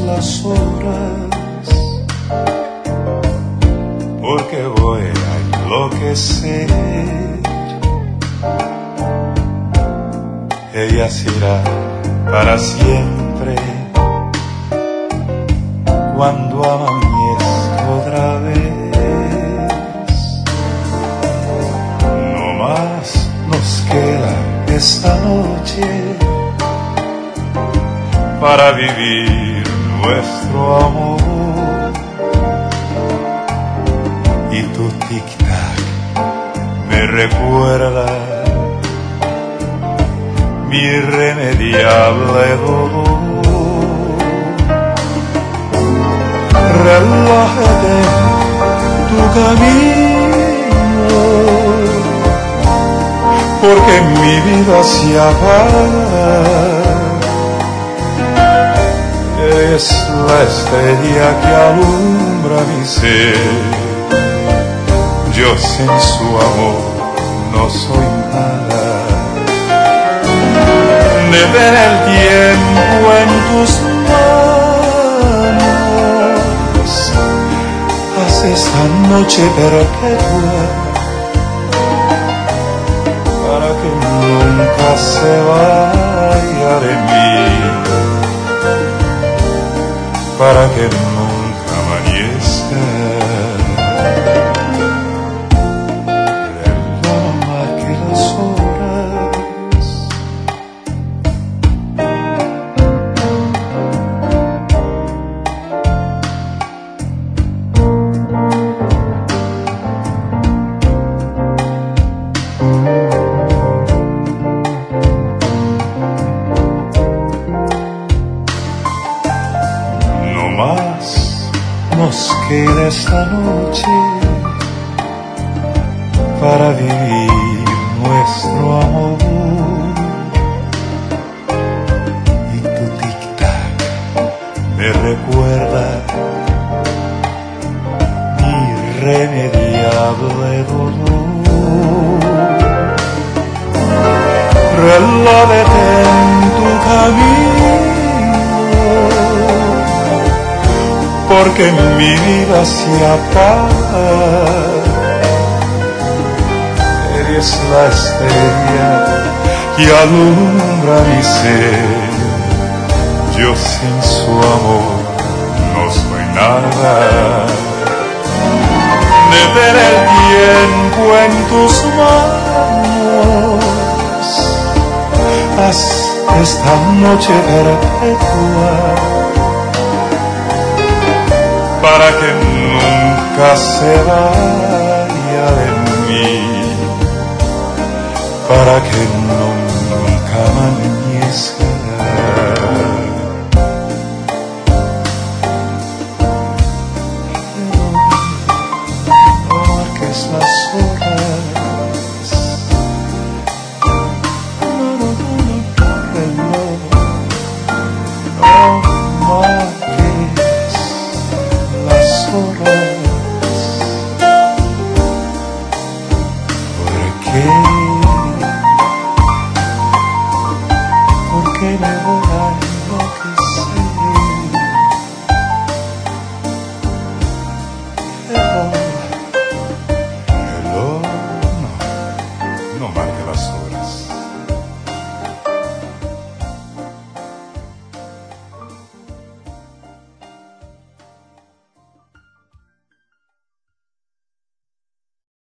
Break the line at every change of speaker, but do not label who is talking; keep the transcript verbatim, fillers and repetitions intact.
las horas, porque voy a enloquecer. Ella será para siempre cuando amanezca otra vez. No más nos queda esta noche para vivir nuestro amor. Y tu tic-tac me recuerda mi irremediable dolor. Relájate tu camino, porque mi vida se apaga. Es la estrella que alumbra mi ser. Yo sin su amor no soy nada. Detén el tiempo en tus manos. Haz esta noche perpetua para que nunca se vaya de mí, para que nunca amanezca. Relama que las horas, no más nos queda esta noche para vivir nuestro amor. Y tu tic-tac me recuerda mi irremediable dolor. Relájate en tu camino, porque mi vida se apaga. Eres la estrella que alumbra mi ser. Yo sin su amor no soy nada. Detén el tiempo en tus manos. Haz esta noche perpetua para que nunca se vaya de mí, para que nunca amanezca.